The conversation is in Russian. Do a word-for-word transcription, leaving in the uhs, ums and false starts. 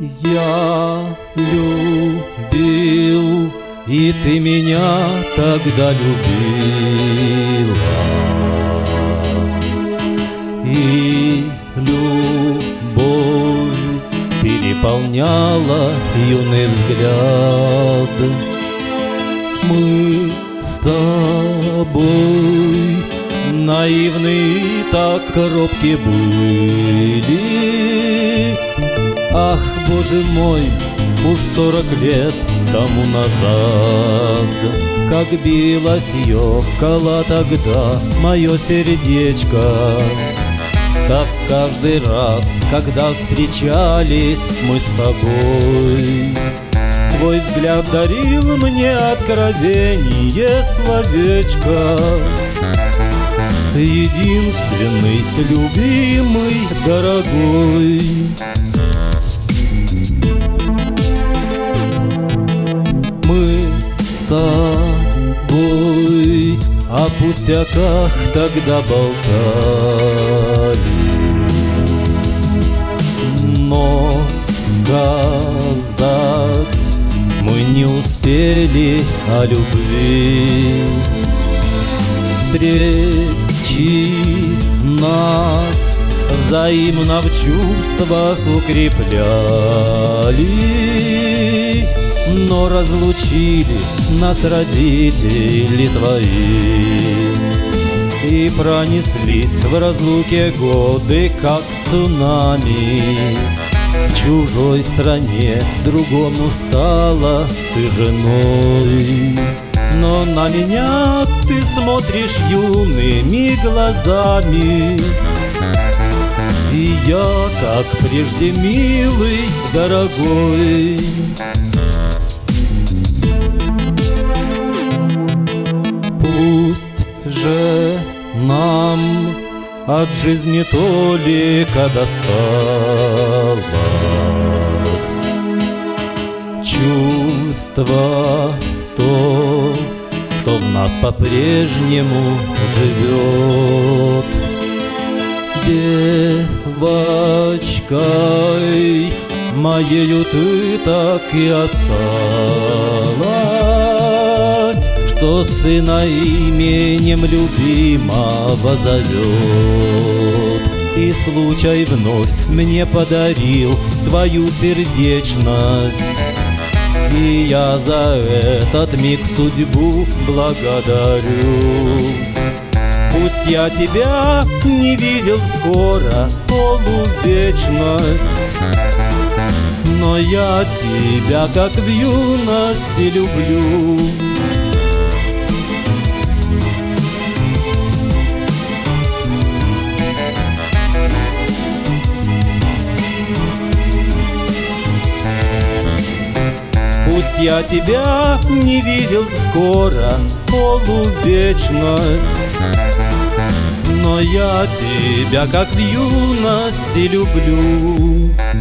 Я любил, и ты меня тогда любила, и любовь переполняла юный взгляд. Мы с тобой наивны, так робки были. Ах, Боже мой, уж сорок лет тому назад, как билось ёкало тогда мое сердечко, так каждый раз, когда встречались мы с тобой, твой взгляд дарил мне откровение словечко. Единственный, любимый, дорогой. Мы с тобой о пустяках тогда болтали, но сказать мы не успели о любви. Встречи нас взаимно в чувствах укрепляли, но разлучили нас родители твои, и пронеслись в разлуке годы, как цунами. В чужой стране другому стала ты женой, но на меня ты смотришь юными глазами, и я, как прежде, милый, дорогой. Пусть же нам от жизни толика досталось чувство то, что в нас по-прежнему живет. Девочкой моею ты так и осталась, что сына именем любимого зовет. И случай вновь мне подарил твою сердечность, и я за этот миг судьбу благодарю. Пусть я тебя не видел скоро, полувечность, но я тебя, как в юности, люблю. Пусть я тебя не видел скоро, полувечность, но я тебя, как в юности, люблю.